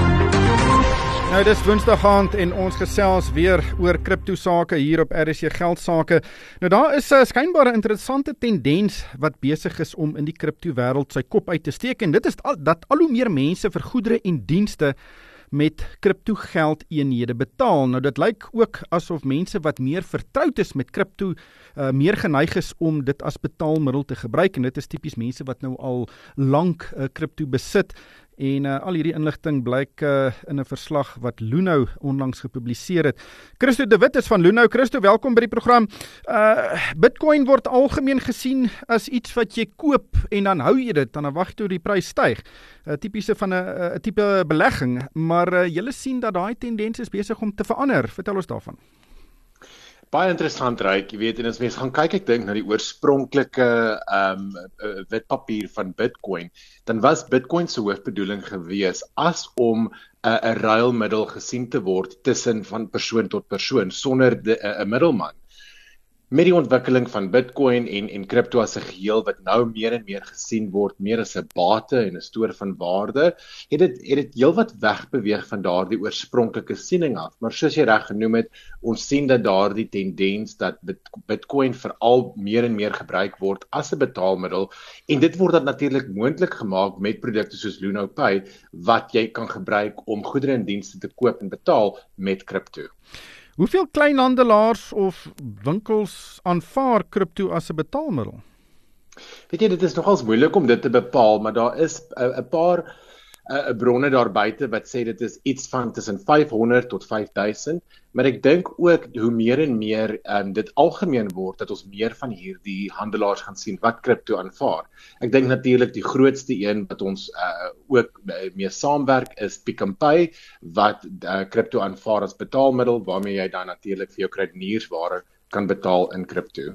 B: Nou dis Woensdag aand en ons gesels weer oor kripto sake hier op RSG Geldsaake. Nou daar is 'n skynbare interessante tendens wat besig is om in die kripto wêreld sy kop uit te steek en dit is dat al hoe meer mense vir goedere en dienste met kripto geldeenhede betaal. Nou dit lyk ook asof mense wat meer vertroud is met kripto meer geneig is om dit as betaalmiddel te gebruik en dit is tipies mense wat nou al lank kripto besit. En al hierdie inligting blyk in 'n verslag wat Luno onlangs gepubliseer het. Christo de Wit is van Luno. Christo, welkom by die program. Bitcoin word algemeen gesien as iets wat jy koop en dan hou jy dit, dan wag jy tot die prys styg. Tipiese van 'n tipe belegging, maar julle sien dat daai tendens is besig om te verander. Vertel ons daarvan.
I: Baie interessant, Ryk, jy weet, en as mens gaan kyk, ek dink na die oorspronklike witpapier van Bitcoin, dan was Bitcoin se hoofbedoeling gewees as om 'n ruilmiddel gesien te word tussen van persoon tot persoon sonder 'n middelman. Met die ontwikkeling van Bitcoin en crypto as 'n geheel wat nou meer en meer gesien word, meer as 'n bate en 'n stoor van waarde, het dit heelwat wegbeweeg van daardie oorspronklike siening af. Maar soos jy reg genoem het, ons sien dat daardie tendens dat Bitcoin veral meer en meer gebruik word as 'n betaalmiddel en dit word dan natuurlik moontlik gemaak met produkte soos Luno Pay wat jy kan gebruik om goedere en dienste te koop en betaal met crypto.
B: Hoeveel kleinhandelaars of winkels aanvaar kripto as 'n betaalmiddel?
I: Weet jy, dit is nogals moeilik om dit te bepaal, maar daar is 'n paar bronne daar buite wat sê dit is iets van tussen 500 tot 5000, maar ek dink ook hoe meer en meer dit algemeen word dat ons meer van hierdie handelaars gaan sien wat kripto aanvaar. Ek dink natuurlik die grootste een wat ons ook mee saamwerk is Pick n Pay wat kripto aanvaar as betaalmiddel waarmee jy dan natuurlik vir jou kruideniersware kan betaal in kripto.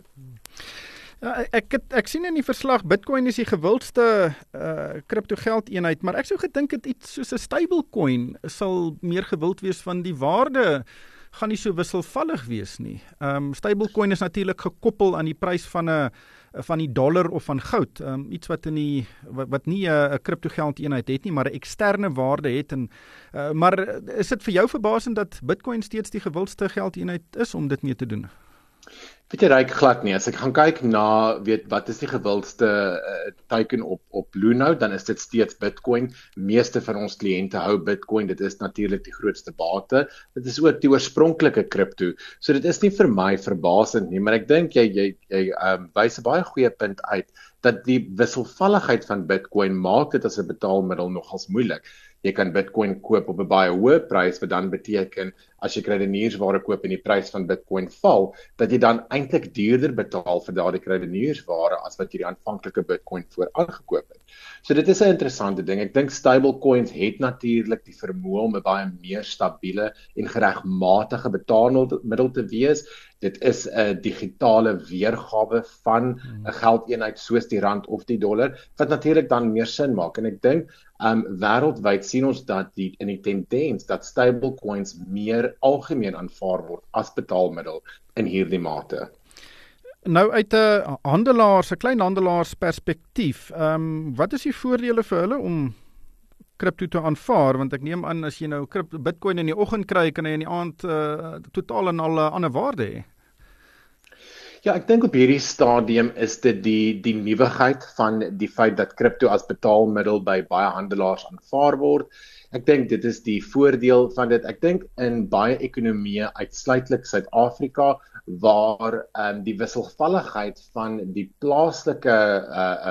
B: Ja, ek sien in die verslag Bitcoin is die gewildste kripto geldeenheid, maar ek sou gedink het iets soos 'n stablecoin sal meer gewild wees van die waarde gaan nie so wisselvallig wees nie. Stablecoin is natuurlik gekoppel aan die prys van die dollar of van goud, iets wat wat nie 'n kripto geldeenheid het nie, maar 'n eksterne waarde het maar is dit vir jou verbasend dat Bitcoin steeds die gewildste geldeenheid is om dit mee te doen?
I: Weet jy, Ryk, glad nie. As ek gaan kyk na wat is die gewildste teiken op Luno, dan is dit steeds Bitcoin. Meeste van ons kliënte hou Bitcoin. Dit is natuurlik die grootste bate. Dit is ook die oorspronklike kripto. So dit is nie vir my verbasend nie, maar ek dink jy wys 'n baie goeie punt uit dat die wisselvalligheid van Bitcoin maak dit as 'n betaalmiddel nogals moeilik. Jy kan Bitcoin koop op 'n baie hoë prys, wat dan beteken as jy krediniersware koop en die prys van Bitcoin val, dat jy dan eintlik duurder betaal vir daardie krediniersware as wat jy die aanvanklike Bitcoin voor aangekoop het. So dit is 'n interessante ding. Ek dink stablecoins het natuurlik die vermoë om 'n baie meer stabiele en geregmatige betaalmiddel te wees. Dit is 'n digitale weergawe van 'n geldeenheid soos die rand of die dollar, wat natuurlik dan meer sin maak. En ek dink wêreldwyd sien ons dat in die tendens dat stablecoins meer algemeen aanvaar word as betaalmiddel in hierdie mate.
B: Nou uit 'n klein handelaars perspektief, wat is die voordele vir hulle om kripto te aanvaar? Want ek neem aan as jy nou Bitcoin in die oggend kry, kan jy in die aand totaal en al 'n ander waarde hê.
I: Ja, ek dink op hierdie stadium is dit die nuwigheid van die feit dat kripto as betaalmiddel by baie handelaars aanvaar word. Ek dink dit is die voordeel van dit. Ek dink in baie ekonomieë, uitsluitlik Suid-Afrika, waar die wisselvalligheid van die plaaslike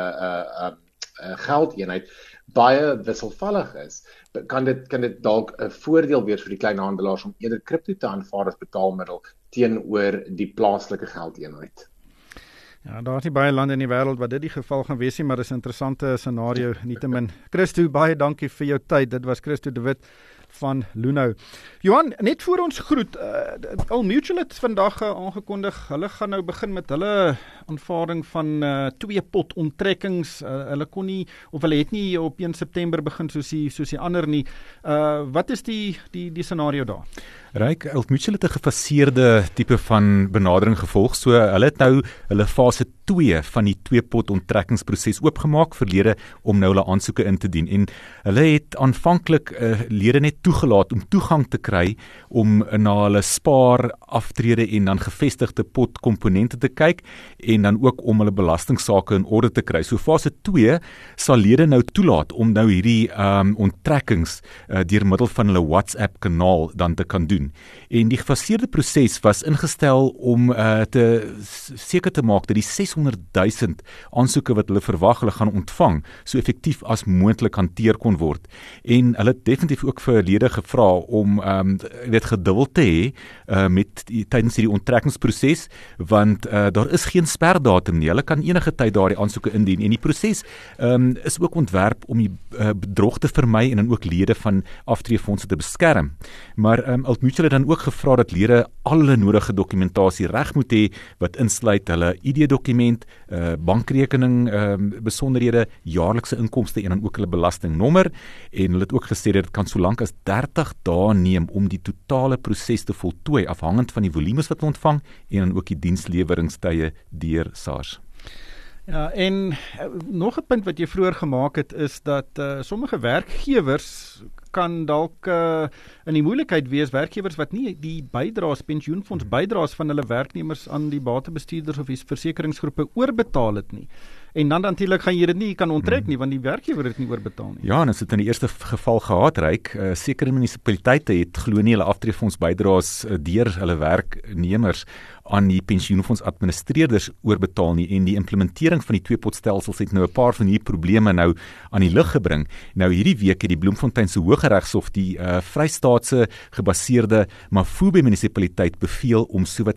I: geldeenheid baie wisselvallig is, kan dit dalk 'n voordeel wees vir die klein handelaars om eerder kripto te aanvaar as betaalmiddel teenoor die plaaslike geldeenheid.
B: Ja, daar is nie baie lande in die wêreld wat dit die geval gaan wees nie, maar dis 'n interessante scenario nietemin. Christo, baie dankie vir jou tyd. Dit was Christo de Wit van Luno. Johan, net voor ons groet, Old Mutual het vandag aangekondig, hulle gaan nou begin met hulle aanvaarding van 2 pot onttrekkings. Hulle kon nie, of hulle het nie op 1 September begin soos die ander nie. Wat is die scenario daar?
D: Ryk, Old Mutual het 'n gefaseerde tipe van benadering gevolg. So hulle het nou hulle fase 2 van die 2 pot onttrekkingsproses oopgemaak vir lede om nou hulle aansoeke in te dien. En hulle het aanvanklik lede net toegelaat om toegang te kry om na hulle spaar, aftrede en dan gevestigde pot komponente te kyk en dan ook om hulle belastingsaake in orde te kry. So fase 2 sal lede nou toelaat om nou hierdie onttrekkings deur middel van hulle WhatsApp kanaal dan te kan doen. En die gefaseerde proses was ingestel om seker te maak dat die 600,000 aansoeke wat hulle verwag hulle gaan ontvang, so effektief as moontlik hanteer kon word. En hulle het definitief ook vir lede gevra om geduld te hê tydens hierdie onttrekkingsproses, want daar is geen sperdatum nie. Hulle kan enige tyd daardie aansoeke indien. En die proses is ook ontwerp om die bedrog te vermy en dan ook lede van aftreefondse te beskerm. Maar Old Mutual het dan ook gevra dat lede alle nodige dokumentasie reg moet hê, wat insluit hulle ID-dokument, bankrekening, besonderhede, jaarlikse inkomste en dan ook hulle belastingnommer. En hulle het ook gesê dat dit kan so lank as 30 dae neem om die totale proses te voltooi, afhangend van die volumes wat ontvang en dan ook die diensleweringstye deur SARS.
B: Ja, en nog 'n punt wat jy vroeër gemaak het is dat sommige werkgewers kan dalk in die moeilikheid wees, werkgewers wat nie die bydraes, pensioenfonds bydraes van hulle werknemers aan die batebestuurders of die versekeringsgroepe oorbetaal het nie. En dan natuurlik gaan jy dit nie kan onttrek nie, want die werkgewer het nie oorbetaal nie.
D: Ja, en ons het in die eerste geval gehad, Ryk, sekere munisipaliteite het glo nie hulle aftreefonds bydraes deur hulle werknemers aan die pensioenfonds administreerders oorbetaal nie, en die implementering van die 2-potstelsels het nou 'n paar van hierdie probleme nou aan die lig gebring. Nou hierdie week het die Bloemfonteinse Hooggeregshof die Vrystaatse gebaseerde Mafube munisipaliteit beveel om sowat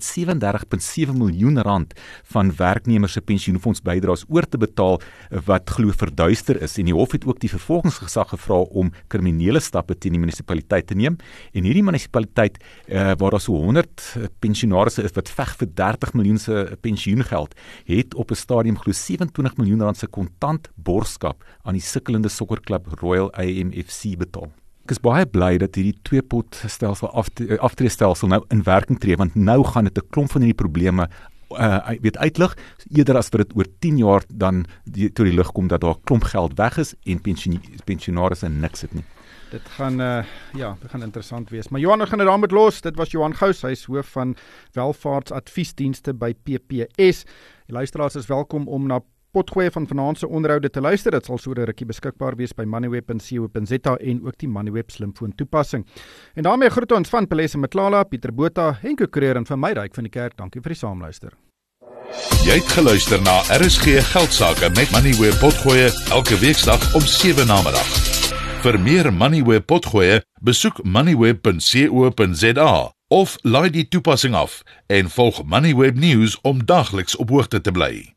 D: 37,7 miljoen rand van werknemers se pensioenfonds bydraes oor te betaal wat glo verduister is, en die hof het ook die vervolgingsgesag gevra om kriminele stappe teen die munisipaliteit te neem, en hierdie munisipaliteit waar daar so 100 pensionarisse is wat veg vir 30 miljoen se pensioengeld, het op 'n stadium glo 27 miljoen rand se kontant borgskap aan die sukkelende sokkerklub Royal AMFC betaal. Ek is baie bly dat hierdie 2-pot stelsel aftreestelsel nou in werking tree, want nou gaan dit 'n klomp van hierdie probleme uitlig, eerder as vir dit oor 10 jaar dan tot die lig kom dat daar 'n klomp geld weg is en pensionarisse niks het nie.
B: Dit gaan interessant wees. Maar Johan, ons gaan dit daarmee los. Dit was Johan Gous, hy is hoof van welvaartsadviesdienste by PPS. Die luisteraars is welkom om na potgoeie van vanaand se onderhoude te luister. Dit sal so 'n rukkie beskikbaar wees by moneyweb.co.za en ook die Moneyweb slimfoon toepassing. En daarmee groet ons van Pelese Matlala, Pieter Botha, Henko Creer en van my Ryk van die Kerk. Dankie vir die saamluister.
A: Jy het geluister na RSG Geldsaake met Moneyweb potgoeie elke weeksdag om 7 namiddag. Vir meer Moneyweb potgoeie, besoek moneyweb.co.za of laai die toepassing af en volg Moneyweb News om dagliks op hoogte te bly.